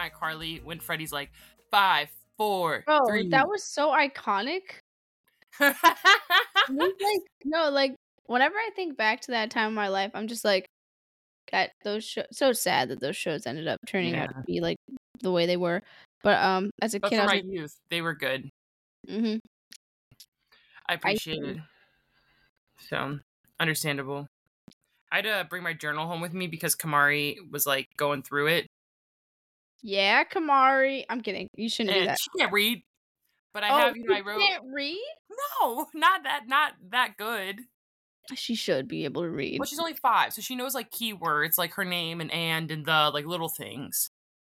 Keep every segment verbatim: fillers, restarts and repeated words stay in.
iCarly when Freddy's like five, four, Bro, three. that was so iconic. Like, no, like whenever I think back to that time in my life, I'm just like, that those shows. So sad that those shows ended up turning Yeah. out to be like the way they were. But um, as a But kid, for I was my like, youth, they were good. mm-hmm. I appreciate it. So understandable. I had to bring my journal home with me because Kamari was like going through it. Yeah, Kamari. I'm kidding. You shouldn't do And that. she can't read. But I Oh, have, you know, I she wrote. can't read? No, not that, not that good. She should be able to read. Well, she's only five, so she knows like keywords like her name and and and the like little things.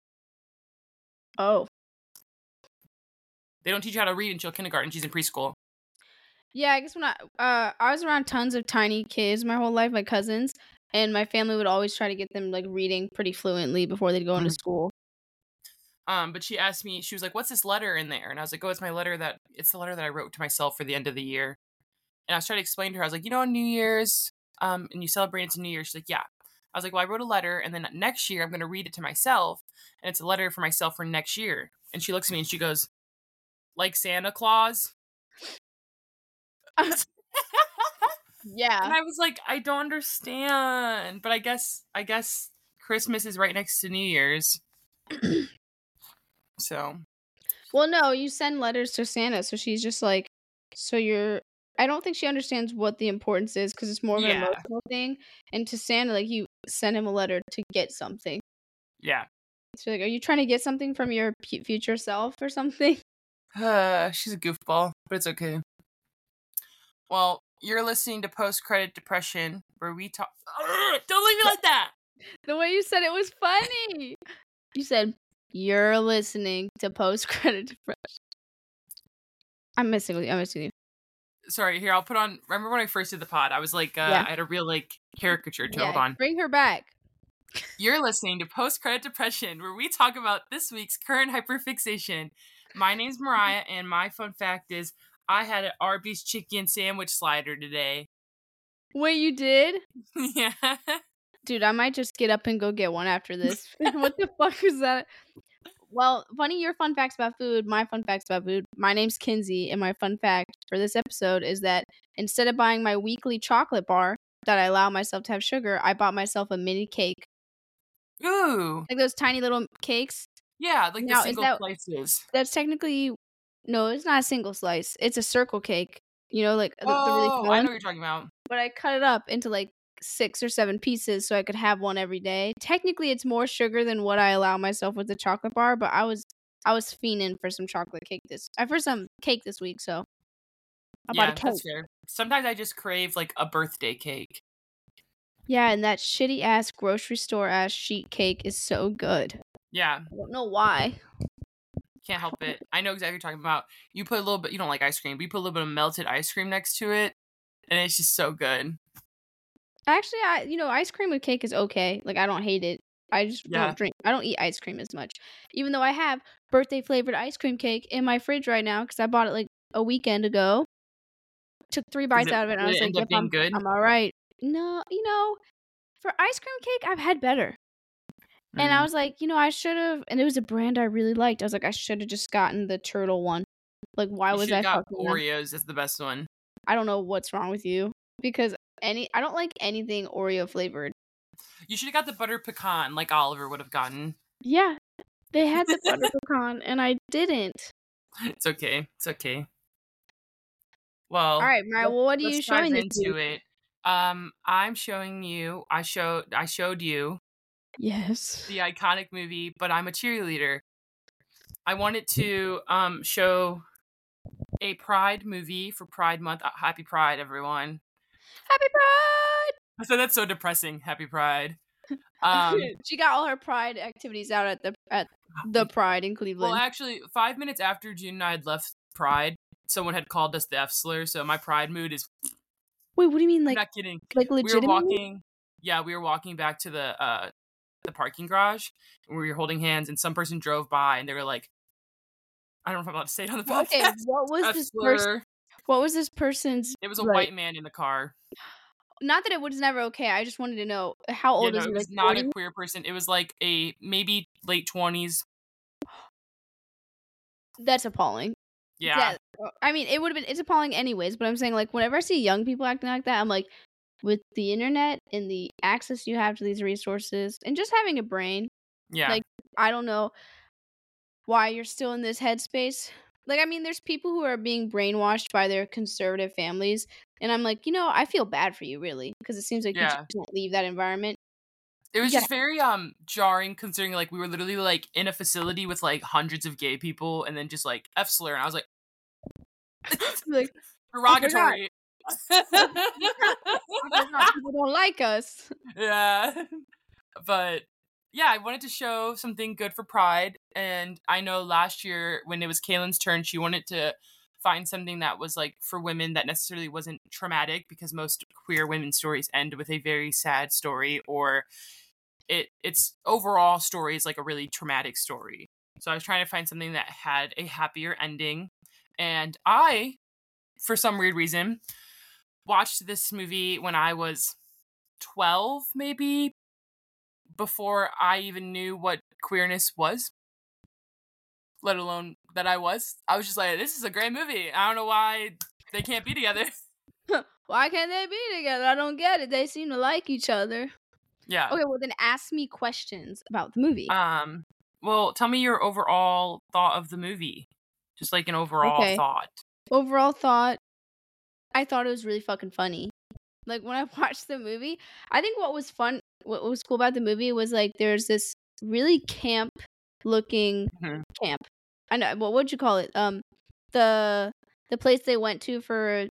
Oh. They don't teach you how to read until kindergarten. She's in preschool. Yeah, I guess when I uh I was around tons of tiny kids my whole life, my cousins, and my family would always try to get them like reading pretty fluently before they'd go into Mhm. school. Um, but she asked me, she was like, "What's this letter in there?" And I was like, "Oh, it's my letter that it's the letter that I wrote to myself for the end of the year." And I was trying to explain to her, I was like, "You know, on New Year's, um, and you celebrate into New Year's." She's like, "Yeah." I was like, "Well, I wrote a letter, and then next year I'm going to read it to myself, and it's a letter for myself for next year." And she looks at me and she goes, "Like Santa Claus?" Yeah. And I was like, "I don't understand." But I guess, I guess Christmas is right next to New Year's. So. Well, no, you send letters to Santa, so she's just like, so you're. I don't think she understands what the importance is because it's more of an Yeah. emotional thing. And to Santa, like you send him a letter to get something. Yeah. So like, are you trying to get something from your p- future self or something? Uh, she's a goofball, but it's okay. Well, you're listening to Post Credit Depression, where we talk. Ugh, don't leave me like that. The way you said it was funny. You said you're listening to Post Credit Depression. I'm missing with you. I'm missing you. Sorry, here I'll put on. Remember when I first did the pod? I was like, uh, Yeah. I had a real like caricature to. Yeah, Hold on. bring her back. You're listening to Post Credit Depression, where we talk about this week's current hyperfixation. My name's Mariah, and my fun fact is I had an Arby's chicken sandwich slider today. Wait, you did? Yeah. Dude, I might just get up and go get one after this. What the fuck is that? Well, funny your fun facts about food, my fun facts about food. My name's Kinsey, and my fun fact for this episode is that instead of buying my weekly chocolate bar that I allow myself to have sugar, I bought myself a mini cake. Ooh. Like those tiny little cakes. Yeah, like Now, the is single that- slices. That's technically, no, it's not a single slice. It's a circle cake. You know, like the, the Oh, really I small know one. what you're talking about. But I cut it up into like six or seven pieces so I could have one every day. Technically, it's more sugar than what I allow myself with the chocolate bar, but I was I was fiending for some chocolate cake this I for some cake this week, so I Yeah, bought a cake. that's fair. Sometimes I just crave like a birthday cake. Yeah, and that shitty ass grocery store ass sheet cake is so good. Yeah, I don't know why. can't help it. I know exactly what you're talking about. You put a little bit, you don't like ice cream, but you put a little bit of melted ice cream next to it, and it's just so good. Actually, I you know, ice cream with cake is okay. Like I don't hate it. I just Yeah. don't drink. I don't eat ice cream as much. Even though I have birthday flavored ice cream cake in my fridge right now because I bought it like a weekend ago. Took three bites it- out of it and I did was it like, end up yep, being I'm, good? I'm all right. No, you know, for ice cream cake, I've had better. And I Mm. was like, you know, I should have, and it was a brand I really liked. I was like, I should have just gotten the turtle one. Like, why You was should've I got fucking them? Oreos. That's the best one. I don't know what's wrong with you because any, I don't like anything Oreo flavored. You should have got the butter pecan, like Oliver would have gotten. Yeah, they had the butter pecan, and I didn't. It's okay. It's okay. Well, All right, Mariah, well, what are you let's dive showing this into week? it. Um, I'm showing you. I showed. I showed you Yes. the iconic movie, but I'm a cheerleader. I wanted to um show a Pride movie for Pride Month. Uh, Happy Pride, everyone! Happy Pride! I said that's so depressing. Happy Pride. Um, She got all her Pride activities out at the at the Pride in Cleveland. well, actually, five minutes after June and I had left Pride, someone had called us the F slur. So my Pride mood is. Wait, what do you mean, I'm like, not kidding. like We were legitimately? walking. Yeah, we were walking back to the uh the parking garage, and we were holding hands, and some person drove by, and they were like, I don't know if I'm allowed to say it on the Well, okay, podcast. what was F this person? slur. What was this person's? It was a like- white man in the car. Not that it was never okay. I just wanted to know how old Yeah, no, is he? it was Like not forty? a queer person. It was like a maybe late twenties. That's appalling. Yeah. That, I mean, it would have been it's appalling anyways, but I'm saying, like, whenever I see young people acting like that, I'm like, with the internet and the access you have to these resources and just having a brain, Yeah. like, I don't know why you're still in this headspace. Like, I mean, there's people who are being brainwashed by their conservative families, and I'm like, you know, I feel bad for you, really, because it seems like you just Yeah. can't leave that environment. It was You just very um jarring considering like we were literally like in a facility with like hundreds of gay people and then just like F slur and I was like gotta like, derogatory. I forgot people don't like us. Yeah. But yeah, I wanted to show something good for Pride, and I know last year when it was Kaylin's turn, she wanted to find something that was like for women that necessarily wasn't traumatic because most queer women's stories end with a very sad story or it its overall story is like a really traumatic story. So I was trying to find something that had a happier ending, and I, for some weird reason, watched this movie when I was twelve, maybe, before I even knew what queerness was, let alone that I was. I was just like, this is a great movie. I don't know why they can't be together. Why can't they be together? I don't get it. They seem to like each other. Yeah. Okay, well then ask me questions about the movie. Um, well, tell me your overall thought of the movie. Just like an overall Okay. thought. Overall thought, I thought it was really fucking funny. Like, when I watched the movie, I think what was fun, what was cool about the movie was, like, there's this really camp-looking Mhm. camp. I know, what would you call it? Um, the the place they went to for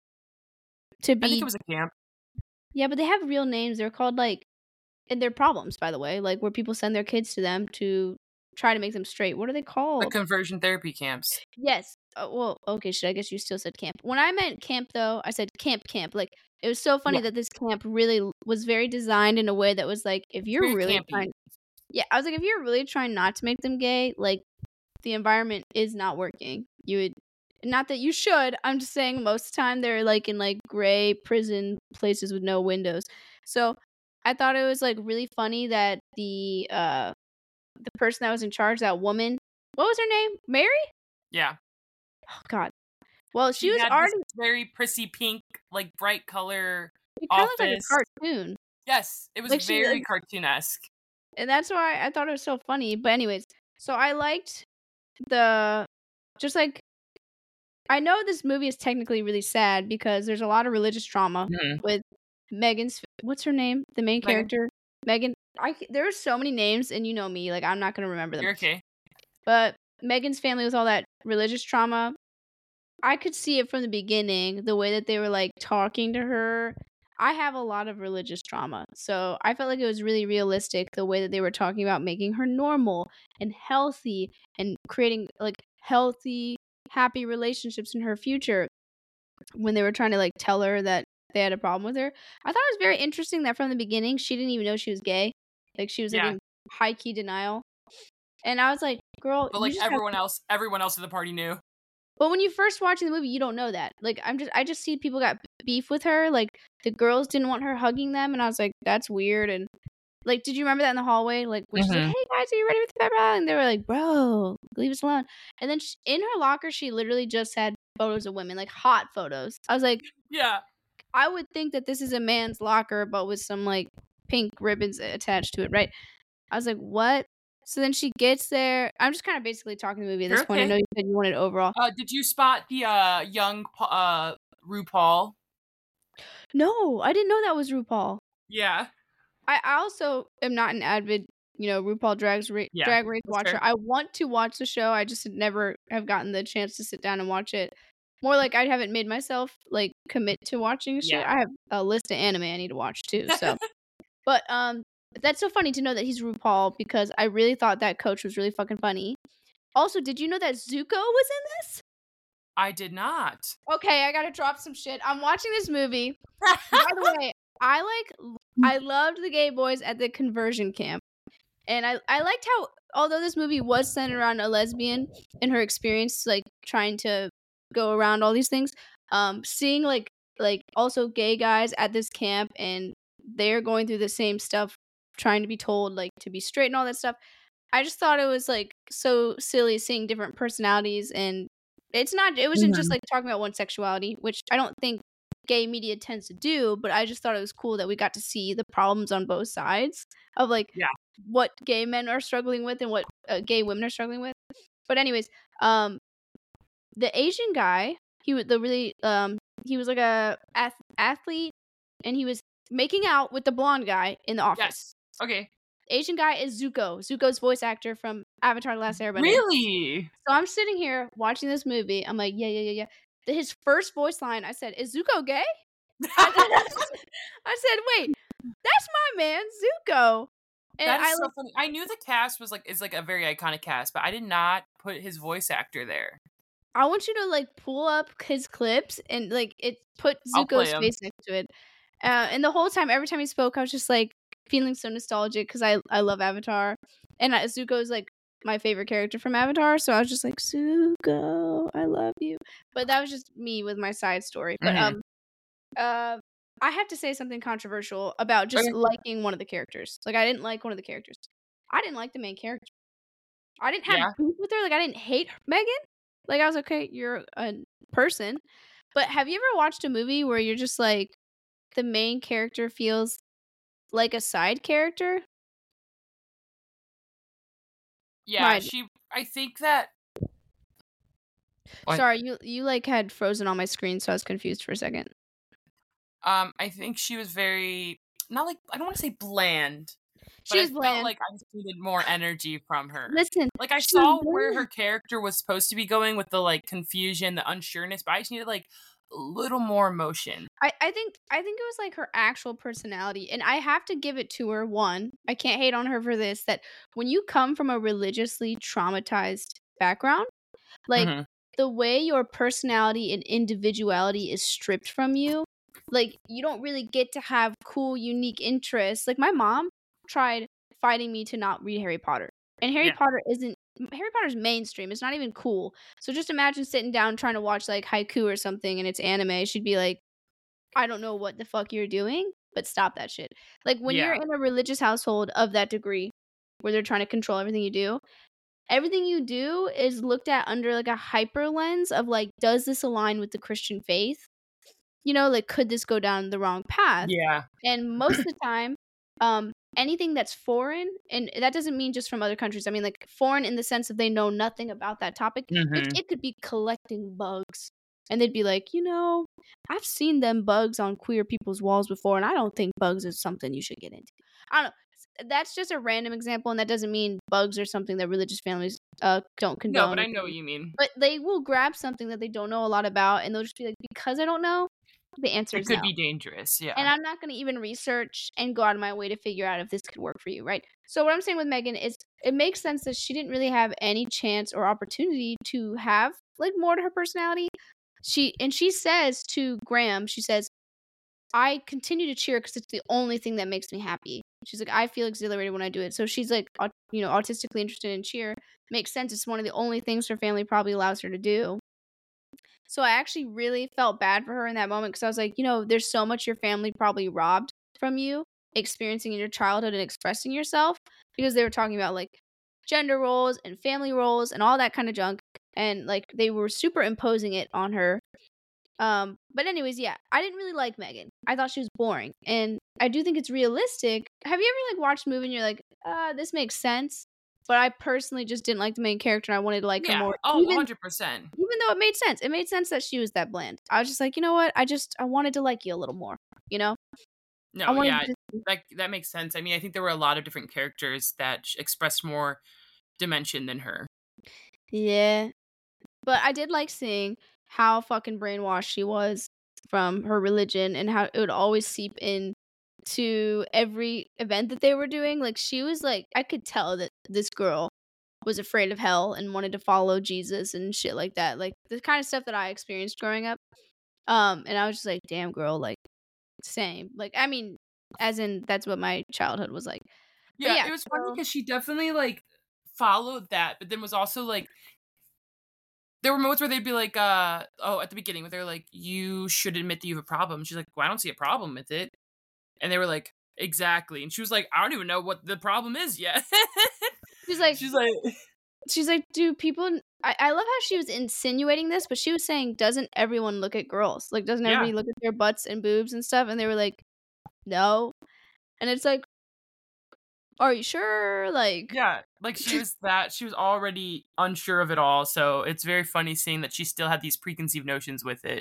to I think be it was a camp. Yeah, but they have real names. They're called, like and they're problems, by the way, like, where people send their kids to them to try to make them straight. What are they The called? conversion therapy camps. Yes. Uh, well, okay, shit, I guess you still said camp. When I meant camp, though, I said camp, camp. Like, it was so funny Yeah. that this camp really l- was very designed in a way that was like, if you're Very really campy. trying, yeah, I was like, if you're really trying not to make them gay, like, the environment is not working. You would, not that you should. I'm just saying, most of the time they're like in like gray prison places with no windows. So I thought it was like really funny that the uh the person that was in charge, that woman, what was her name? Mary? Yeah. Oh God. Well, she, She was had already. this very prissy pink, like bright color It kind of looked like office. a cartoon, Yes, it was like she, very like, cartoon-esque. and that's why I thought it was so funny. But anyways, so I liked the just like I know this movie is technically really sad because there's a lot of religious trauma Mhm. with Megan's. What's her name? The main Megan. character, Megan. I c- there are so many names, and you know me, like I'm not gonna remember them. You're okay. But Megan's family was all that religious trauma. I could see it from the beginning, the way that they were like talking to her. I have a lot of religious trauma. So I felt like it was really realistic the way that they were talking about making her normal and healthy and creating like healthy, happy relationships in her future when they were trying to like tell her that they had a problem with her. I thought it was very interesting that from the beginning she didn't even know she was gay. Like she was like Yeah. in high key denial. And I was like, girl, But you like just have everyone else, everyone else at the party knew. But when you first watching the movie, you don't know that. Like I'm just I just see people got beef with her. Like the girls didn't want her hugging them, and I was like, that's weird. And like, did you remember that in the hallway? Like when she's like, Mhm. "Hey guys, are you ready with the pepper?" And they were like, "Bro, leave us alone." And then sh in her locker, she literally just had photos of women, like hot photos. I was like, Yeah. I would think that this is a man's locker, but with some like pink ribbons attached to it, right? I was like, what? So then she gets there. I'm just kind of basically talking the movie at this You're point. I okay. know you said you wanted overall. Uh, did you spot the uh young Pa- uh RuPaul? No, I didn't know that was RuPaul. Yeah. I I also am not an avid, you know, RuPaul Drag's ra- Yeah. Drag Race That's watcher. fair. I want to watch the show. I just had never have gotten the chance to sit down and watch it. More like I haven't made myself like commit to watching shit. Yeah. I have a list of anime I need to watch too. So, but um, that's so funny to know that he's RuPaul because I really thought that coach was really fucking funny. Also, did you know that Zuko was in this? I did not. Okay, I gotta drop some shit. I'm watching this movie. By the way, I like I loved the gay boys at the conversion camp. And I I liked how although this movie was centered around a lesbian and her experience like trying to go around all these things, um seeing like like also gay guys at this camp and they're going through the same stuff trying to be told like to be straight and all that stuff. I just thought it was like so silly seeing different personalities, and it's not. It wasn't just Mhm. like talking about one sexuality, which I don't think gay media tends to do. But I just thought it was cool that we got to see the problems on both sides of like Yeah. what gay men are struggling with and what uh, gay women are struggling with. But anyways, um, the Asian guy, he was the really um, he was like a ath- athlete, and he was making out with the blonde guy in the office. Yes. Okay. Asian guy is Zuko. Zuko's voice actor from Avatar: The Last Airbender. Really? So I'm sitting here watching this movie. I'm like, yeah, yeah, yeah, yeah. The- His first voice line, I said, "Is Zuko gay?" I, I said, "Wait, that's my man, Zuko." And That is I so like, funny. I knew the cast was like is like a very iconic cast, but I did not put his voice actor there. I want you to like pull up his clips and like it put I'll play Zuko's him. face next to it. Uh, and the whole time, every time he spoke, I was just like feeling so nostalgic because I I love Avatar, and uh, Zuko's like my favorite character from Avatar. So I was just like, Zuko, I love you. But that was just me with my side story. But Mhm. um, uh, I have to say something controversial about just Okay. liking one of the characters. Like I didn't like one of the characters. I didn't like the main character. I didn't have Yeah. beef with her. Like I didn't hate Megan. Like I was okay. You're a person. But have you ever watched a movie where you're just like the main character feels like a side character? Yeah, Right. she I think that What? Sorry, you you like had frozen on my screen, so I was confused for a second. Um, I think she was very not like I don't want to say bland, but She I was felt bland. like I just needed more energy from her. Listen, Like I she was saw where her bland. character was supposed to be going with the like confusion, the unsureness, but I just needed like a little more emotion. I, I think I think it was like her actual personality, and I have to give it to her. One, I can't hate on her for this. That when you come from a religiously traumatized background, like Mhm. the way your personality and individuality is stripped from you, like you don't really get to have cool, unique interests. Like my mom tried fighting me to not read Harry Potter, and Harry Yeah. Potter isn't Harry Potter's mainstream. It's not even cool. So just imagine sitting down trying to watch like Haiku or something, and it's anime. She'd be like, I don't know what the fuck you're doing, but stop that shit. Like when you're Yeah. in a religious household of that degree where they're trying to control everything you do, everything you do is looked at under like a hyper lens of like, does this align with the Christian faith? You know, like could this go down the wrong path? Yeah. And most of the time, um, anything that's foreign, and that doesn't mean just from other countries. I mean like foreign in the sense that they know nothing about that topic. Like Mhm. it could be collecting bugs. And they'd be like, you know, I've seen them bugs on queer people's walls before, and I don't think bugs is something you should get into. I don't know. That's just a random example, and that doesn't mean bugs are something that religious families uh don't No, condone. but or I know what do. you mean. But they will grab something that they don't know a lot about, and they'll just be like, because I don't know, the answer It is could no. be dangerous. And Yeah. I'm not going to even research and go out of my way to figure out if this could work for you, right? So what I'm saying with Megan is it makes sense that she didn't really have any chance or opportunity to have like more to her personality. She and she says to Graham, she says, I continue to cheer because it's the only thing that makes me happy. She's like, I feel exhilarated when I do it. So she's like, au- you know, autistically interested in cheer. Makes sense. It's one of the only things her family probably allows her to do. So I actually really felt bad for her in that moment because I was like, you know, there's so much your family probably robbed from you experiencing in your childhood and expressing yourself because they were talking about like gender roles and family roles and all that kind of junk. And like they were superimposing it on her. Um, but anyways, yeah, I didn't really like Megan. I thought she was boring. And I do think it's realistic. Have you ever like watched a movie and you're like, uh, this makes sense? But I personally just didn't like the main character and I wanted to like her Yeah. more. Oh, Even one hundred percent. even though it made sense. It made sense that she was that bland. I was just like, you know what? I just I wanted to like you a little more, you know? I No, wanted yeah. to That that makes sense. I mean, I think there were a lot of different characters that sh- expressed more dimension than her. Yeah. But I did like seeing how fucking brainwashed she was from her religion and how it would always seep in to every event that they were doing. Like she was like I could tell that this girl was afraid of hell and wanted to follow Jesus and shit like that. Like the kind of stuff that I experienced growing up. Um and I was just like, damn girl, like same. Like, I mean, as in that's what my childhood was like. But Yeah, yeah, it was funny so because she definitely like followed that, but then was also like there were moments where they'd be like, uh, oh, at the beginning where they're like, you should admit that you have a problem. She's like, well, I don't see a problem with it. And they were like, exactly. And she was like, I don't even know what the problem is yet. She's like, she's like, she's like, do people? I, I love how she was insinuating this, but she was saying, doesn't everyone look at girls? Like, doesn't yeah, everybody look at their butts and boobs and stuff? And they were like, no. And it's like, are you sure? Like, yeah. Like she was that she was already unsure of it all. So it's very funny seeing that she still had these preconceived notions with it.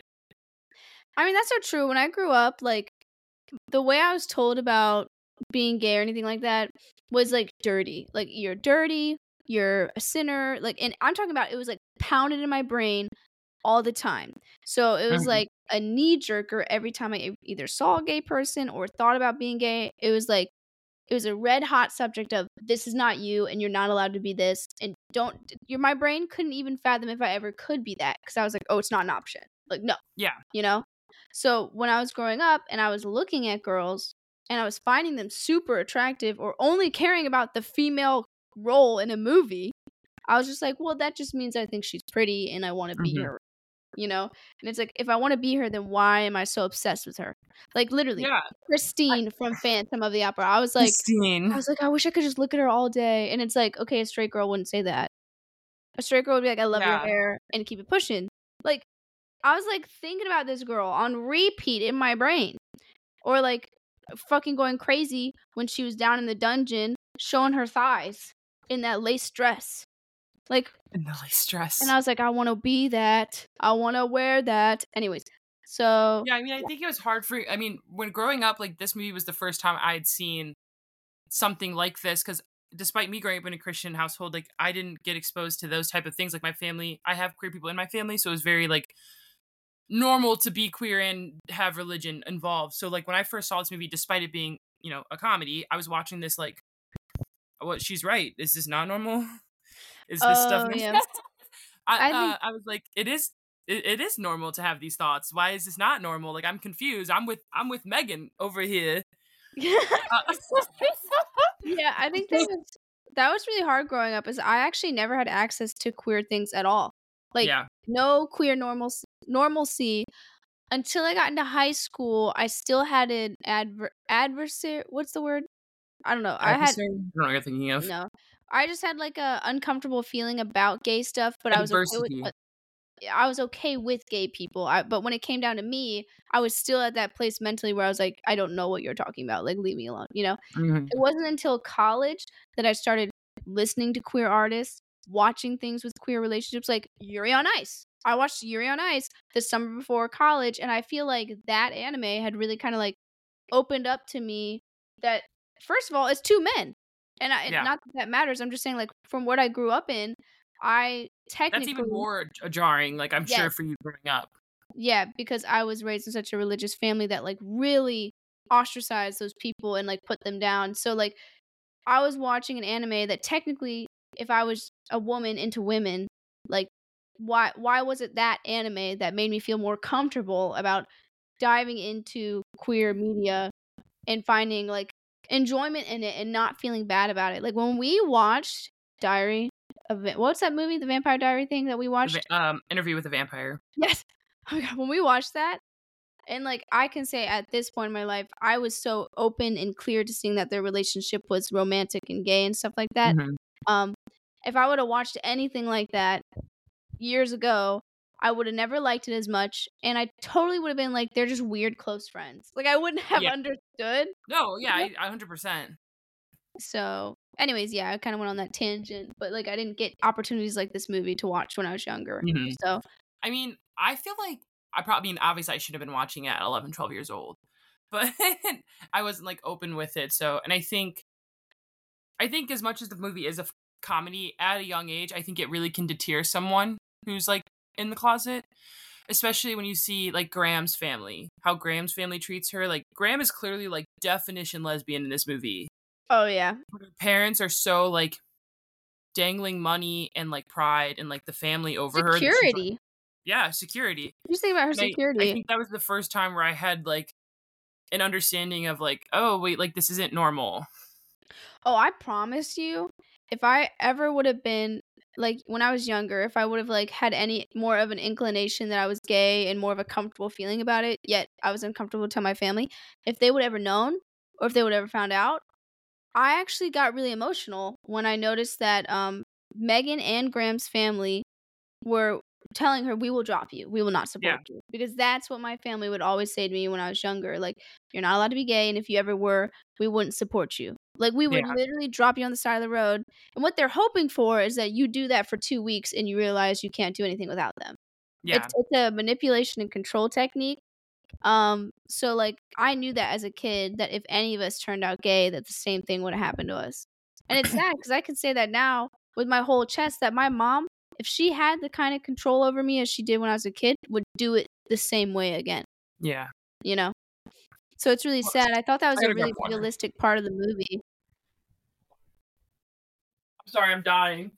I mean, that's so true. When I grew up, like, the way I was told about being gay or anything like that was like dirty. Like, you're dirty, you're a sinner. Like, and I'm talking about it was like pounded in my brain all the time. So it was Mhm. like a knee jerker every time I e- either saw a gay person or thought about being gay. It was like, it was a red hot subject of this is not you and you're not allowed to be this. And don't, your, my brain couldn't even fathom if I ever could be that because I was like, oh, it's not an option. Like, no, Yeah. you know? So when I was growing up and I was looking at girls and I was finding them super attractive or only caring about the female role in a movie, I was just like, well, that just means I think she's pretty and I want to be Mhm. her, you know? And it's like, if I want to be her, then why am I so obsessed with her? Like, literally, Yeah. Christine from Phantom of the Opera. I was like, Christine. I was like, I wish I could just look at her all day. And it's like, okay, a straight girl wouldn't say that. A straight girl would be like, I love your Yeah. hair and keep it pushing. Like, I was like thinking about this girl on repeat in my brain. Or like fucking going crazy when she was down in the dungeon showing her thighs in that lace dress. Like, And the lace dress. and I was like, I want to be that. I want to wear that. Anyways, so Yeah, I mean, I think it was hard for. I mean, when growing up, like this movie was the first time I had seen something like this because despite me growing up in a Christian household, like I didn't get exposed to those type of things. Like my family, I have queer people in my family, so it was very like normal to be queer and have religion involved. So like when I first saw this movie, despite it being, you know, a comedy, I was watching this like, what? She's right. Is this not normal? Is this stuff? Oh, yeah. I I think- uh, I was like, it is. It, it is normal to have these thoughts. Why is this not normal? Like I'm confused. I'm with I'm with Megan over here. Uh, yeah, I think that was that was really hard growing up. Is I actually never had access to queer things at all. Like yeah. no queer normal normalcy until I got into high school. I still had an adver- adversary. What's the word? I don't know. I had Adversary? I don't know what you're thinking of. no. I just had like a uncomfortable feeling about gay stuff, but I was okay with. Adversity. Uh, I was okay with gay people. I, but when it came down to me, I was still at that place mentally where I was like, I don't know what you're talking about. Like, leave me alone. You know. Mhm. It wasn't until college that I started listening to queer artists, watching things with queer relationships, like Yuri on Ice. I watched Yuri on Ice the summer before college, and I feel like that anime had really kind of like opened up to me that first of all, it's two men, and I, Yeah. not that that matters. I'm just saying, like from what I grew up in, I technically That's even more j- jarring. Like I'm sure Yes. for you growing up. yeah, because I was raised in such a religious family that like really ostracized those people and like put them down. So like I was watching an anime that technically if I was a woman into women, like why why was it that anime that made me feel more comfortable about diving into queer media and finding like enjoyment in it and not feeling bad about it. Like when we watched Diary of Va- what's that movie, the Vampire Diary thing that we The watched? va- Um, Interview with a Vampire. Yes. Oh my god, when we watched that, and like I can say at this point in my life, I was so open and clear to seeing that their relationship was romantic and gay and stuff like that. Mhm. Um, if I would have watched anything like that years ago, I would have never liked it as much, and I totally would have been like, they're just weird close friends. Like I wouldn't have Yeah. understood. No, yeah, I, I one hundred percent. So, anyways, yeah, I kind of went on that tangent, but like I didn't get opportunities like this movie to watch when I was younger. Mhm. So, I mean, I feel like I probably I mean obviously I should have been watching it at eleven, twelve years old. But I wasn't like open with it. So, and I think I think as much as the movie is a f- comedy at a young age, I think it really can deter someone who's like in the closet, especially when you see like Graham's family, how Graham's family treats her. Like Graham is clearly like definition lesbian in this movie. oh yeah, Her parents are so like dangling money and like pride and like the family over her. that she's, like- security. yeah, security. Just think about her And I- security. I, think that was the first time where I had like an understanding of like, oh wait, like this isn't normal. Oh, I promise you, if I ever would have been like when I was younger, if I would have like had any more of an inclination that I was gay and more of a comfortable feeling about it, yet I was uncomfortable to tell my family, if they would ever known or if they would ever found out, I actually got really emotional when I noticed that um, Megan and Graham's family were telling her, "We will drop you. We will not support Yeah. you." Because that's what my family would always say to me when I was younger. Like, you're not allowed to be gay, and if you ever were, we wouldn't support you. Like, we would Yeah. literally drop you on the side of the road. And what they're hoping for is that you do that for two weeks and you realize you can't do anything without them. Yeah. It's it's a manipulation and control technique. Um, so like I knew that as a kid that if any of us turned out gay, that the same thing would have happened to us. And it's sad because I can say that now with my whole chest that my mom, if she had the kind of control over me as she did when I was a kid, would do it the same way again. Yeah. You know? So it's really Well, sad. I thought that was I a gotta grab really water. realistic part of the movie. I'm sorry, I'm dying.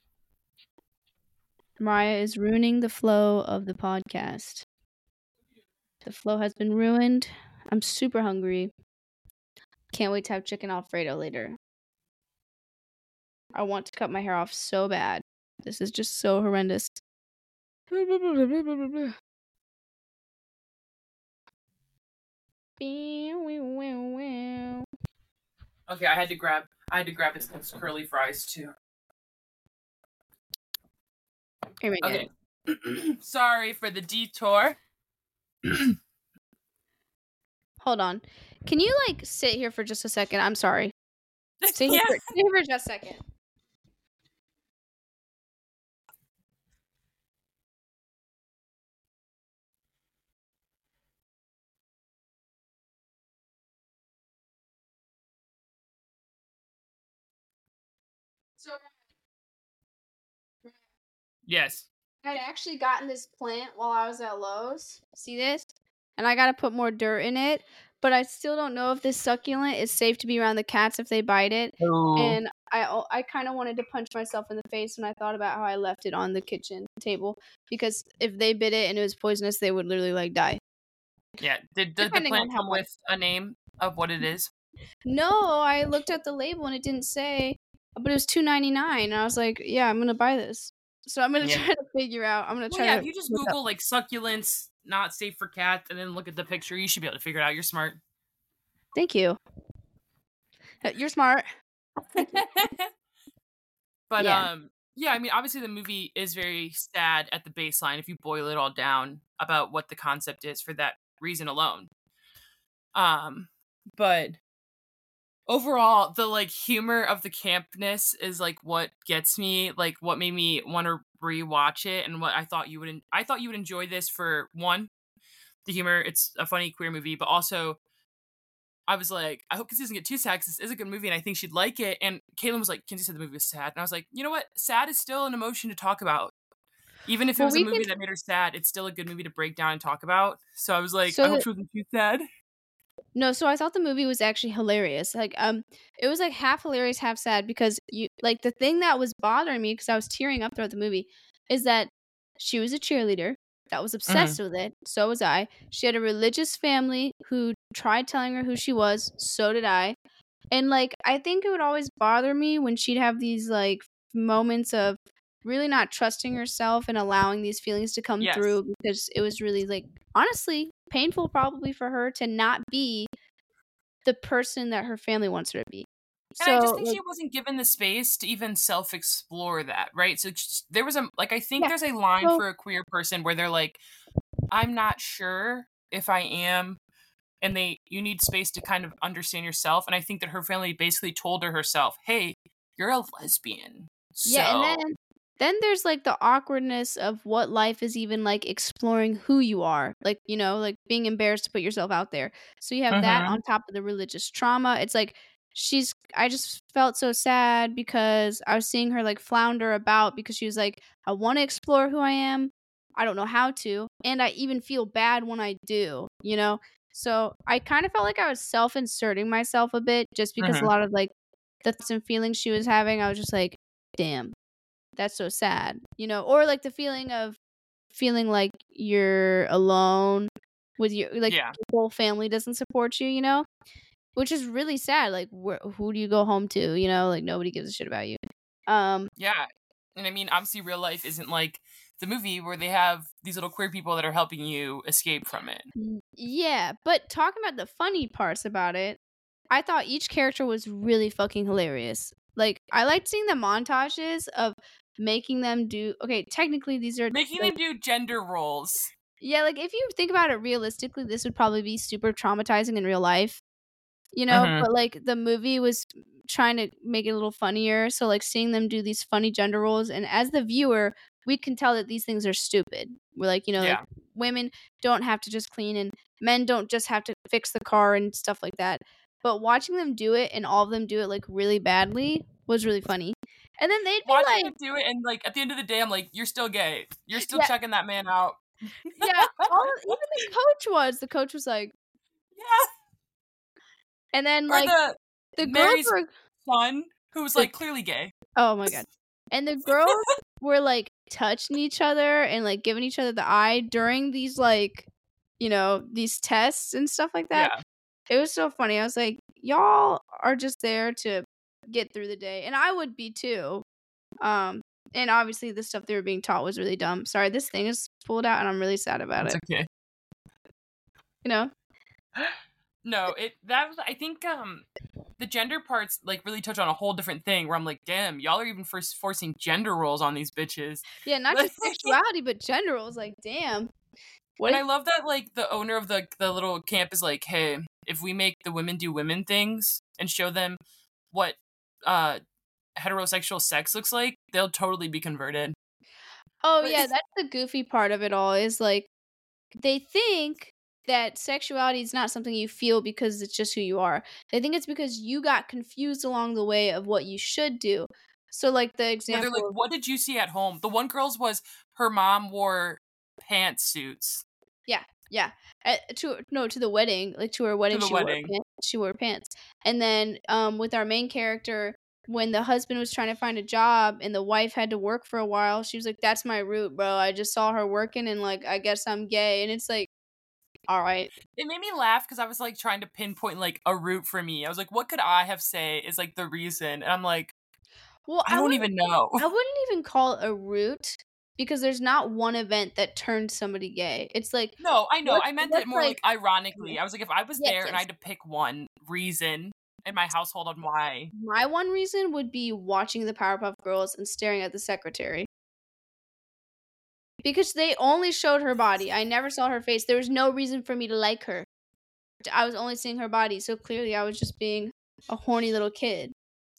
Mariah is ruining the flow of the podcast. The flow has been ruined. I'm super hungry. Can't wait to have chicken Alfredo later. I want to cut my hair off so bad. This is just so horrendous. Okay, I had to grab I had to grab his curly fries too. Here we go. Okay. Sorry for the detour. Hold on. Can you like sit here for just a second? I'm sorry. Sit here, Yeah. for, sit here for just a second. So Yes. I'd actually gotten this plant while I was at Lowe's. See this? And I gotta put more dirt in it. But I still don't know if this succulent is safe to be around the cats if they bite it. Oh. And I I kind of wanted to punch myself in the face when I thought about how I left it on the kitchen table. Because if they bit it and it was poisonous, they would literally like die. Yeah. Did, did the Depending plant on how come much- with a name of what it is? No, I looked at the label and it didn't say, but it was two ninety-nine, and I was like, yeah, I'm gonna buy this. So I'm gonna Yeah. try to figure out. I'm gonna Well, try yeah, to. if you just look up- Google like succulents not safe for cats and then look at the picture, you should be able to figure it out. You're smart. Thank you. Uh, You're smart. But Yeah. um yeah, I mean obviously the movie is very sad at the baseline if you boil it all down about what the concept is for that reason alone. Um but overall the like humor of the campness is like what gets me, like what made me want to rewatch it and what I thought you would en- I thought you would enjoy this for one, the humor, it's a funny queer movie, but also I was like, I hope Kinsey doesn't get too sad because this is a good movie and I think she'd like it. And Caitlin was like, Kinsey said the movie was sad. And I was like, you know what? Sad is still an emotion to talk about. Even if it Well, was a we movie can- that made her sad, it's still a good movie to break down and talk about. So I was like, So I hope the- she wasn't too sad. No, so I thought the movie was actually hilarious. Like, um, it was like half hilarious, half sad because you like the thing that was bothering me because I was tearing up throughout the movie is that she was a cheerleader that was obsessed with it. So was I. She had a religious family who tried telling her who she was. So did I. And like, I think it would always bother me when she'd have these like moments of really not trusting herself and allowing these feelings to come Yes. through because it was really like honestly painful probably for her to not be the person that her family wants her to be. And So I just think like, she wasn't given the space to even self-explore that, right? So just, there was a, like, I think Yeah, there's a line so- for a queer person where they're like, I'm not sure if I am. And they, you need space to kind of understand yourself. And I think that her family basically told her herself, hey, you're a lesbian. So, yeah, and then then there's like the awkwardness of what life is even like exploring who you are. Like, you know, like being embarrassed to put yourself out there. So you have that Mhm. on top of the religious trauma. It's like she's I just felt so sad because I was seeing her like flounder about because she was like, I want to explore who I am. I don't know how to. And I even feel bad when I do, you know? So I kind of felt like I was self inserting myself a bit just because Mhm. a lot of like the thoughts and feelings she was having, I was just like, damn, that's so sad, you know? Or like the feeling of feeling like you're alone with your, like Yeah. your whole family doesn't support you, you know? Which is really sad. Like, where, who do you go home to, you know? Like, nobody gives a shit about you. Um, Yeah. And I mean, obviously, real life isn't like the movie where they have these little queer people that are helping you escape from it. Yeah, but talking about the funny parts about it, I thought each character was really fucking hilarious. Like, I liked seeing the montages of making them do. Okay, technically these are Making like, them do gender roles. yeah, like if you think about it realistically, this would probably be super traumatizing in real life, you know. Mhm. But like the movie was trying to make it a little funnier, so like seeing them do these funny gender roles, and as the viewer, we can tell that these things are stupid. We're like, you know, like Yeah. women don't have to just clean, and men don't just have to fix the car and stuff like that. But watching them do it and all of them do it like really badly was really funny. And then they'd be Watching like, them do it, and like at the end of the day, I'm like, you're still gay. You're still yeah, checking that man out. yeah. All of, even the coach was. The coach was like, Yeah. and then Or like the the girls Mary's were. son, who was The, like clearly gay. oh my god! And the girls were like touching each other and like giving each other the eye during these like, you know, these tests and stuff like that. Yeah. It was so funny. I was like, y'all are just there to get through the day, and I would be too. Um, and obviously the stuff they were being taught was really dumb. Sorry, this thing is pulled out, and I'm really sad about It's it. okay. You know? No, it that was I think um the gender parts like really touch on a whole different thing where I'm like, damn, y'all are even first forcing gender roles on these bitches. Yeah, not just sexuality, but gender roles. Like, damn. What And if- I love that like the owner of the the little camp is like, hey, if we make the women do women things and show them what uh heterosexual sex looks like, they'll totally be converted. Oh But yeah, it's- that's the goofy part of it all. Is like they think that sexuality is not something you feel because it's just who you are. They think it's because you got confused along the way of what you should do. So like the Yeah, example, they're like, what did you see at home? The one girl's was her mom wore pantsuits. yeah, yeah, uh, to no to the wedding, like to her wedding, the she wedding. wore pants, she wore pants, and then um with our main character. When the husband was trying to find a job and the wife had to work for a while, she was like, "That's my route, bro. I just saw her working, and like, I guess I'm gay." And it's like, all right. It made me laugh because I was like trying to pinpoint like a route for me. I was like, what could I have say is like the reason? And I'm like, Well, I, I don't even know. I wouldn't even call it a route because there's not one event that turned somebody gay. It's like No, I know. what, I meant what's it more like, like ironically. I was like, if I was yes, there and I yes. had to pick one reason in my household on why. My one reason would be watching the Powerpuff Girls and staring at the secretary. Because they only showed her body. I never saw her face. There was no reason for me to like her. I was only seeing her body, so clearly I was just being a horny little kid.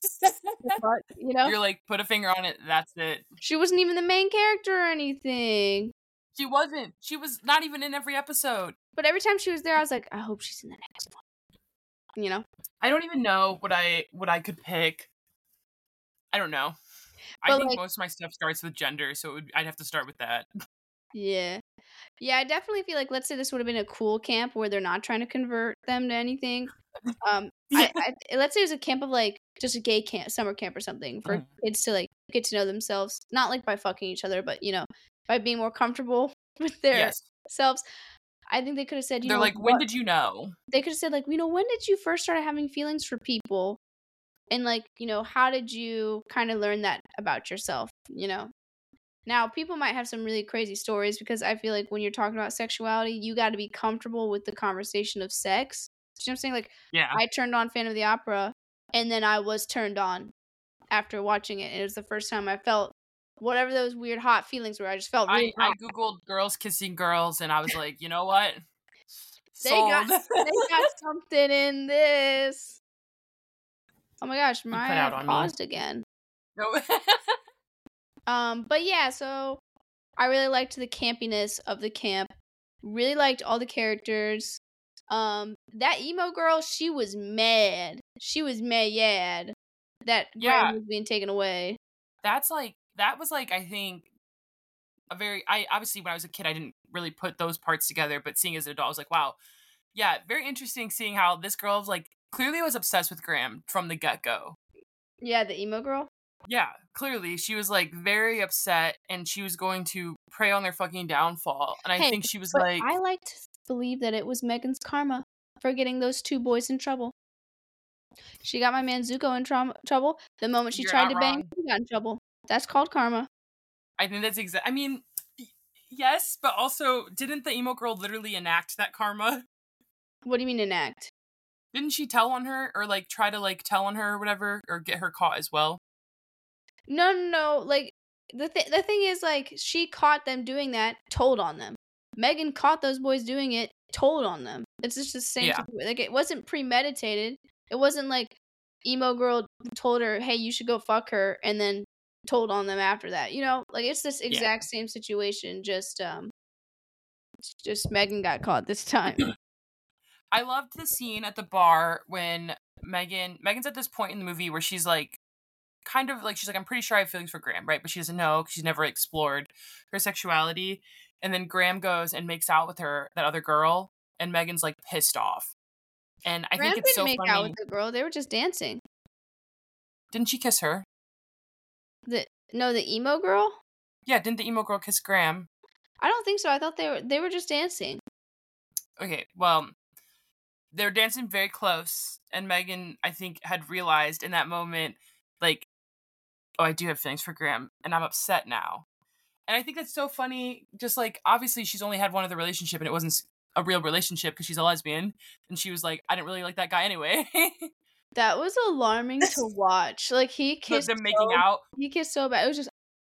You know? You're like, put a finger on it, that's it. She wasn't even the main character or anything. She wasn't. She was not even in every episode. But every time she was there, I was like, I hope she's in the next one. You know? I don't even know what I what I could pick. I don't know. I But, think like- most of my stuff starts with gender, so it would, I'd have to start with that. Yeah. Yeah, I definitely feel like, let's say this would have been a cool camp where they're not trying to convert them to anything. Um, I, I let's say it was a camp of like just a gay camp, summer camp or something for Mhm. kids to like get to know themselves, not like by fucking each other, but you know, by being more comfortable with their Yes. selves. I think they could have said, you They're know, like, when what- did you know? they could have said like, you know, when did you first start having feelings for people, and like, you know, how did you kind of learn that about yourself? You know. Now, people might have some really crazy stories because I feel like when you're talking about sexuality, you got to be comfortable with the conversation of sex. You know what I'm saying? Like, Yeah. I turned on Phantom of the Opera, and then I was turned on after watching it. And it was the first time I felt whatever those weird hot feelings were. I just felt really I, I hot. googled girls kissing girls, and I was like, you know what? They got, Sold. they got something in this. Oh my gosh, cut my out on me. paused again. No. Um, but yeah, so I really liked the campiness of the camp. Really liked all the characters. Um, that emo girl, she was mad. She was mad that Yeah. Graham was being taken away. That's like that was like I think a very I obviously when I was a kid I didn't really put those parts together, but seeing as an adult I was like, wow, yeah, very interesting seeing how this girl was like clearly was obsessed with Graham from the get go. Yeah, the emo girl. Yeah, clearly she was like very upset and she was going to prey on their fucking downfall. And I Hey, think she was But like I like to believe that it was Megan's karma for getting those two boys in trouble. She got my man Zuko in trauma, trouble. The moment she You're tried not to bang, wrong. he got in trouble. That's called karma. I think that's exact I mean y- yes, but also didn't the emo girl literally enact that karma? What do you mean enact? Didn't she tell on her or like try to like tell on her or whatever or get her caught as well? No, no, no. Like the th- the thing is, like she caught them doing that, told on them. Megan caught those boys doing it, told on them. It's just the same. Yeah. situa- Like it wasn't premeditated. It wasn't like emo girl told her, "Hey, you should go fuck her," and then told on them after that. You know, like it's this Yeah. exact same situation. Just um, just Megan got caught this time. I loved the scene at the bar when Megan Megan's at this point in the movie where she's like kind of like she's like I'm pretty sure I have feelings for Graham, right? But she doesn't know because she's never explored her sexuality. And then Graham goes and makes out with her, that other girl, and Megan's like pissed off. And I Graham think it's didn't so make funny. out with the girl; they were just dancing. Didn't she kiss her? The no, the emo girl. Yeah, didn't the emo girl kiss Graham? I don't think so. I thought they were they were just dancing. Okay, well, they were dancing very close, and Megan, I think, had realized in that moment, like, oh, I do have feelings for Graham, and I'm upset now. And I think that's so funny. Just like, obviously, she's only had one other relationship, and it wasn't a real relationship because she's a lesbian. And she was like, I didn't really like that guy anyway. That was alarming to watch. Like he But kissed them making so, out. He kissed so bad. It was just.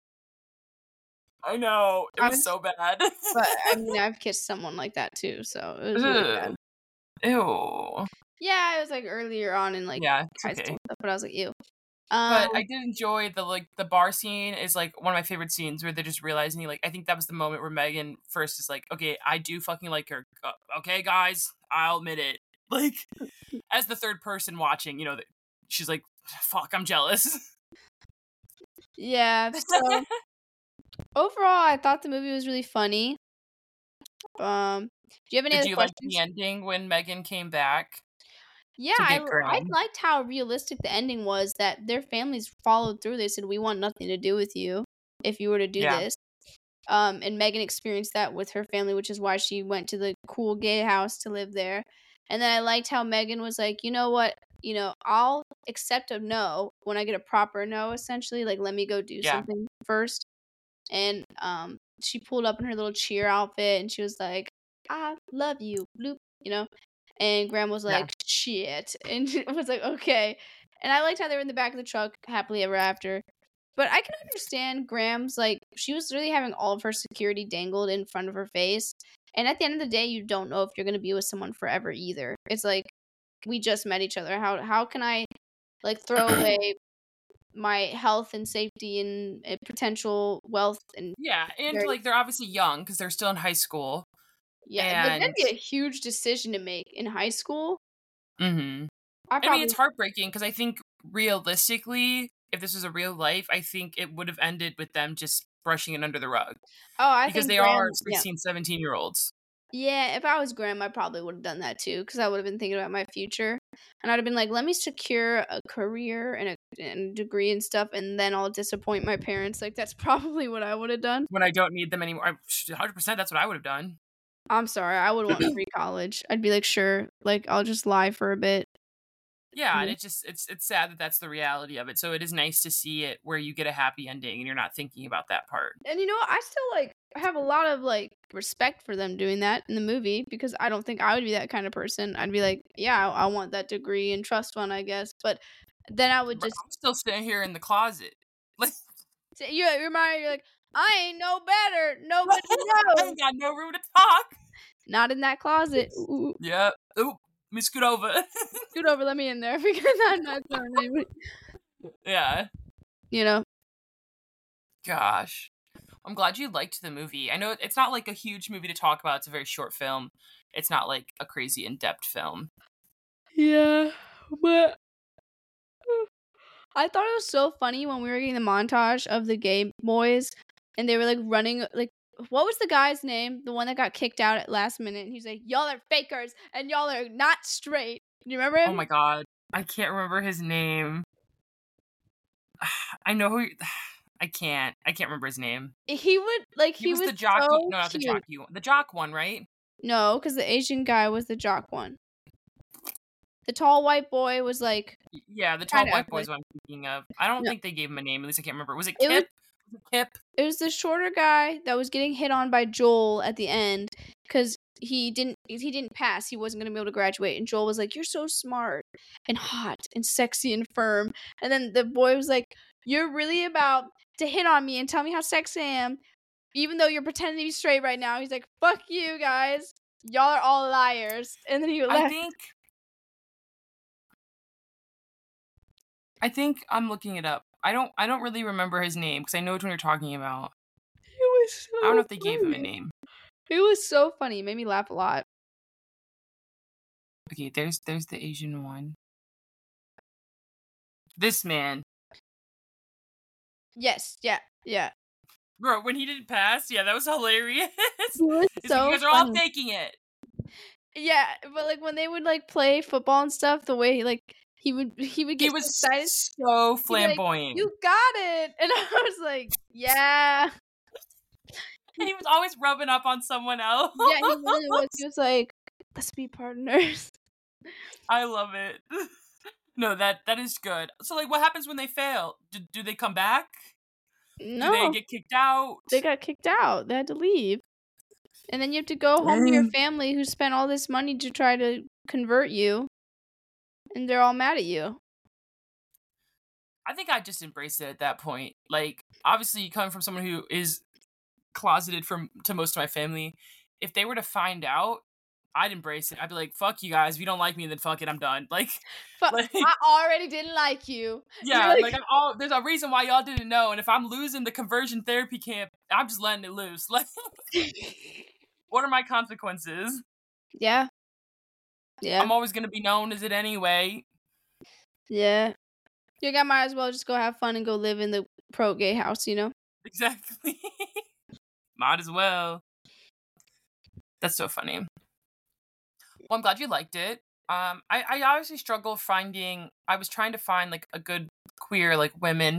I know it I was was- so bad. But I mean, I've kissed someone like that too, so it was really Ugh. bad. Ew. Yeah, it was like earlier on in like Yeah, high it's okay. school stuff, but I was like, ew. But Um, I did enjoy the like the bar scene is like one of my favorite scenes where they're just realizing like I think that was the moment where Megan first is like, okay, I do fucking like her. Uh, okay, guys, I'll admit it. Like as the third person watching, you know, that she's like, fuck, I'm jealous. yeah. So overall, I thought the movie was really funny. Um, do you have any Did other you like questions? the ending when Megan came back? Yeah, to I, get I Graham? liked how realistic the ending was. That their families followed through. They said, "We want nothing to do with you if you were to do Yeah. this." Um, and Megan experienced that with her family, which is why she went to the cool gay house to live there. And then I liked how Megan was like, you know what, you know, I'll accept a no when I get a proper no, essentially. Like, let me go do Yeah. something first. And um, she pulled up in her little cheer outfit, and she was like, "I love you," bloop, you know. And Graham was Yeah. like, "Shit," and she was like, "Okay." And I liked how they were in the back of the truck, happily ever after. But I can understand Graham's, like, she was really having all of her security dangled in front of her face. And at the end of the day, you don't know if you're going to be with someone forever either. It's like, we just met each other. How how can I, like, throw away my health and safety and, and potential wealth? And Yeah, and very, like they're obviously young because they're still in high school. yeah, but that'd And be a huge decision to make in high school. mm-hmm. I I probably, mean, it's heartbreaking because I think realistically, if this was a real life, I think it would have ended with them just brushing it under the rug. oh, I Because think they Graham, are yeah. sixteen, seventeen year olds. Yeah, if I was Graham, I probably would have done that too, because I would have been thinking about my future, and I'd have been like, "Let me secure a career and a, and a degree and stuff, and then I'll disappoint my parents." Like that's probably what I would have done. When I don't need them anymore. one hundred percent that's what I would have done. I'm sorry, I would want free college. I'd be like, "Sure, like I'll just lie for a bit." Yeah, and Mhm. it just it's it's sad that that's the reality of it. So it is nice to see it where you get a happy ending and you're not thinking about that part. And you know what? I still like have a lot of like respect for them doing that in the movie because I don't think I would be that kind of person. I'd be like, "Yeah, I, I want that degree and trust fund, I guess," but then I would But just I'm still sitting here in the closet. Like say, you you're my you're like, "I ain't no better. Nobody I knows." ain't got no room to talk. Not in that closet. Ooh, Yeah. Ooh, let me scoot over. scoot over, let me in there because I'm not going anywhere. Yeah. You know, Gosh. I'm glad you liked the movie. I know it's not like a huge movie to talk about. It's a very short film. It's not like a crazy in-depth film. yeah, but I thought it was so funny when we were getting the montage of the gay boys and they were like running. Like, what was the guy's name? The one that got kicked out at last minute. And he's like, "Y'all are fakers and y'all are not straight." Do you remember him? Oh my god. I can't remember his name. I know who. I can't. I can't remember his name. He would like He, he was, was the jockey. so no, not the cute. jockey one. The jock one, right? No, because the Asian guy was the jock one. The tall white boy was like, Y- Yeah, the tall Kinda white boy is ugly. what I'm thinking of. I don't No. think they gave him a name. At least I can't remember. Was it It was- Kip? Was it Kip? it was the shorter guy that was getting hit on by Joel at the end because he didn't he didn't pass. He wasn't gonna be able to graduate. And Joel was like, "You're so smart and hot and sexy and firm." And then the boy was like, "You're really about to hit on me and tell me how sexy I am, even though you're pretending to be straight right now." He's like, "Fuck you guys. Y'all are all liars." And then he I left. think I think I'm looking it up. I don't I don't really remember his name because I know which one you're talking about. It was so I don't know if they funny. gave him a name. It was so funny. It made me laugh a lot. Okay, there's there's the Asian one. This man. Yes, yeah, yeah. Bro, when he didn't pass, yeah, that was hilarious. He was He's so like, you guys are all funny. faking it. Yeah, but like when they would like play football and stuff, the way like he would he would get He so was excited. so He'd be like, flamboyant. "You got it," and I was like, "Yeah." And he was always rubbing up on someone else. Yeah, he really was. He was like, "Let's be partners." I love it. No, that that is good. So, like, what happens when they fail? Do, do they come back? No, Do they get kicked out? they got kicked out. They had to leave, and then you have to go home to your family who spent all this money to try to convert you, and they're all mad at you. I think I just embraced it at that point. Like, obviously, coming from someone who is closeted from to most of my family, if they were to find out, I'd embrace it. I'd be like, "Fuck you guys. If you don't like me, then fuck it. I'm done." Like, But like I already didn't like you. yeah, You're like, I'm all, there's a reason why y'all didn't know. And if I'm losing the conversion therapy camp, I'm just letting it loose. Like, what are my consequences? Yeah. Yeah. I'm always gonna be known as it anyway. Yeah. You guys might as well just go have fun and go live in the pro gay house, you know? Exactly. Might as well. That's so funny. Well, I'm glad you liked it. Um, I, I obviously struggle finding, I was trying to find like a good queer, like women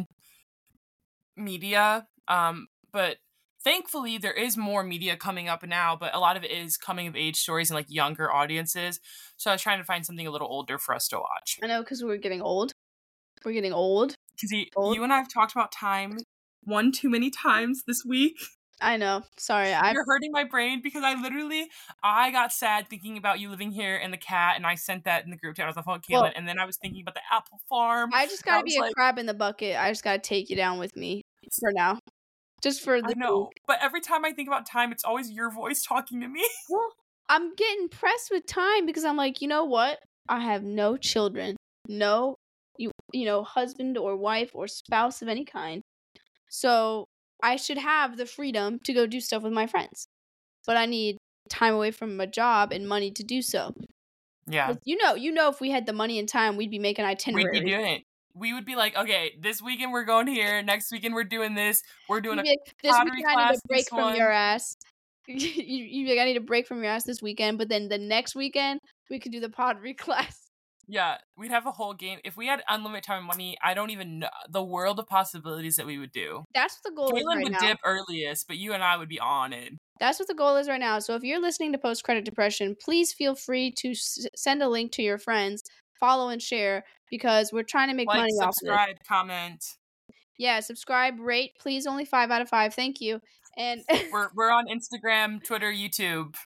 media. Um, but thankfully there is more media coming up now, but a lot of it is coming of age stories and like younger audiences. So I was trying to find something a little older for us to watch. I know, because we're getting old. We're getting old. Because Old. you and I have talked about time one too many times this week. I know. Sorry. I You're hurting my brain because I literally, I got sad thinking about you living here and the cat, and I sent that in the group chat. I was on the phone with Caitlin, Well, and then I was thinking about the apple farm. I just and I gotta was be a like, crab in the bucket. I just gotta take you down with me for now. Just for the I know, but every time I think about time, it's always your voice talking to me. Well, I'm getting pressed with time because I'm like, you know what? I have no children, no, you you know, husband or wife or spouse of any kind. So I should have the freedom to go do stuff with my friends, but I need time away from a job and money to do so. Yeah, 'Cause you know, you know, if we had the money and time, we'd be making we'd itineraries. be doing it. We would be like, okay, this weekend we're going here. Next weekend we're doing this. We're doing You'd a be like, this pottery weekend I need class. a break This from one. your ass. you, you'd be like, I need a break from your ass this weekend, but then the next weekend we could do the pottery class. Yeah, we'd have a whole game. If we had unlimited time and money, I don't even know the world of possibilities that we would do. That's what the goal is Caitlin right would now. dip earliest, but you and I would be on it. That's what the goal is right now. So if you're listening to Post Credit Depression, please feel free to s- send a link to your friends, follow and share, because we're trying to make Like, money off of it. subscribe, comment. Yeah, subscribe, rate, please. Only five out of five. Thank you. And We're we're on Instagram, Twitter, YouTube.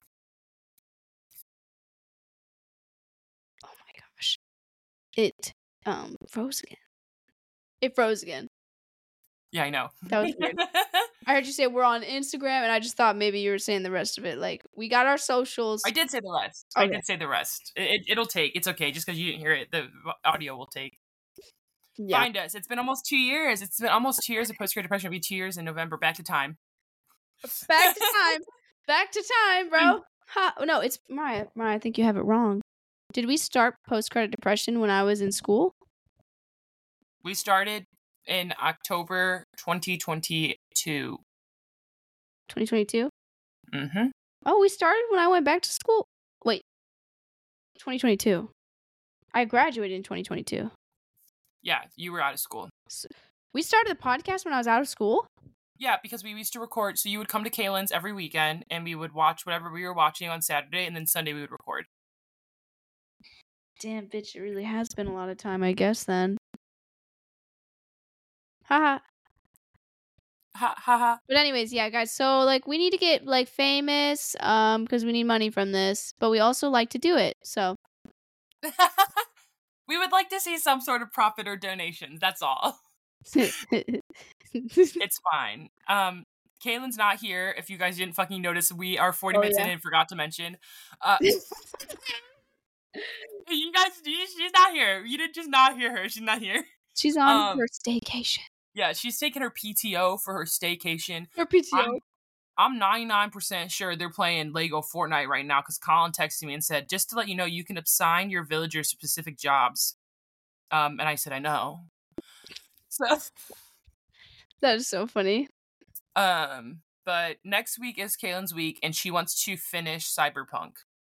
oh my gosh, it um froze again. It froze again. Yeah, I know. That was weird. I heard you say we're on Instagram, and I just thought maybe you were saying the rest of it. Like, we got our socials. I did say the rest. I Okay. did say the rest. It, it'll take. It's okay. Just because you didn't hear it, the audio will take. Yeah. Find us. It's been almost two years. It's been almost two years of Post Great Depression. It'll be two years in November. Back to time. Back to time. Back to time, bro. Ha- oh, no, it's Mariah. Mariah, I think you have it wrong. Did we start Post Credit Depression when I was in school? We started in October twenty twenty-two. twenty twenty-two? Mm-hmm. Oh, we started when I went back to school. Wait. twenty twenty-two. I graduated in twenty twenty-two. Yeah, you were out of school. So we started the podcast when I was out of school? Yeah, because we used to record. So you would come to Kaylin's every weekend, and we would watch whatever we were watching on Saturday, and then Sunday we would record. Damn, bitch, it really has been a lot of time, I guess, then. Haha. Ha ha ha. But anyways, yeah, guys. So like, we need to get like famous, um, because we need money from this, but we also like to do it. So We would like to see some sort of profit or donations. That's all. it's It's fine. Um, Kaylin's not here. If you guys didn't fucking notice, we are forty Oh, minutes yeah. in and forgot to mention. Uh, you guys, she's not here. You did just not hear her. She's not here. She's on Um, her staycation. Yeah, she's taking her P T O for her staycation. Her P T O. I'm, I'm ninety-nine percent sure they're playing Lego Fortnite right now because Colin texted me and said, just to let you know, you can assign your villagers specific jobs. Um, and I said, I know. So, That is so funny. um, but next week is Kaylin's week, and she wants to finish Cyberpunk.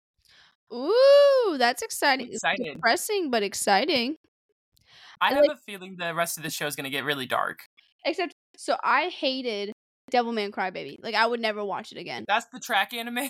Ooh, that's exciting. I'm It's excited. depressing, but exciting. I I have like- a feeling the rest of the show is going to get really dark. Except, so I hated Devilman Crybaby. Like, I would never watch it again. That's the track anime?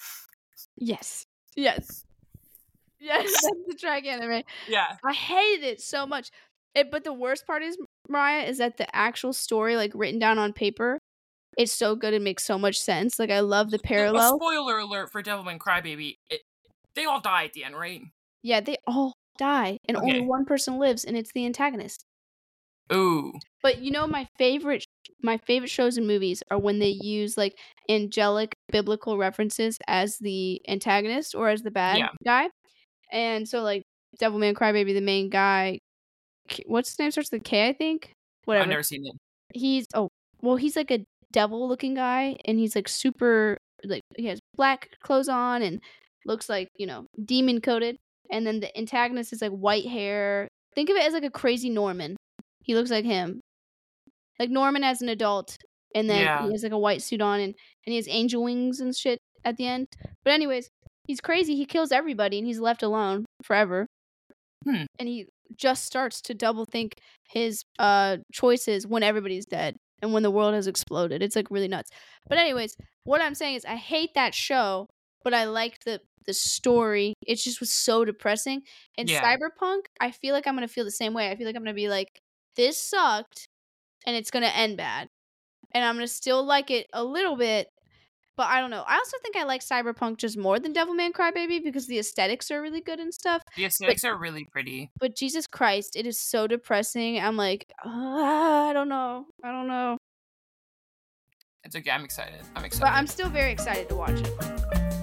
Yes. Yes. Yes, that's the track anime. Yeah. I hated it so much. It, but the worst part is, Mariah, is that the actual story, like, written down on paper, it's so good. It makes so much sense. Like, I love the A parallel. spoiler alert for Devilman Crybaby. It, they all die at the end, right? Yeah, they all die, and Okay. only one person lives, and it's the antagonist. Ooh. But you know, my favorite, my favorite shows and movies are when they use like angelic biblical references as the antagonist or as the bad Yeah. guy. And so, like, Devilman Crybaby, the main guy, K- what's his name? Starts with a K, I think. Whatever. I've never seen it. He's oh well, he's like a devil-looking guy, and he's like super like he has black clothes on and looks like, you know, demon coated. And then the antagonist is like white hair. Think of it as like a crazy Norman. He looks like him, like Norman as an adult, and then Yeah. he has like a white suit on, and and he has angel wings and shit at the end. But anyways, he's crazy. He kills everybody, and he's left alone forever. Hmm. And he just starts to double think his uh choices when everybody's dead and when the world has exploded. It's like really nuts. But anyways, what I'm saying is I hate that show, but I liked the the story. It just was so depressing. And Yeah. Cyberpunk, I feel like I'm gonna feel the same way. I feel like I'm gonna be like, this sucked, and it's gonna end bad. And I'm gonna still like it a little bit, but I don't know. I also think I like Cyberpunk just more than Devilman Crybaby because the aesthetics are really good and stuff. The aesthetics are really pretty. But Jesus Christ, it is so depressing. I'm like, uh, I don't know. I don't know. It's okay. I'm excited. I'm excited. But I'm still very excited to watch it.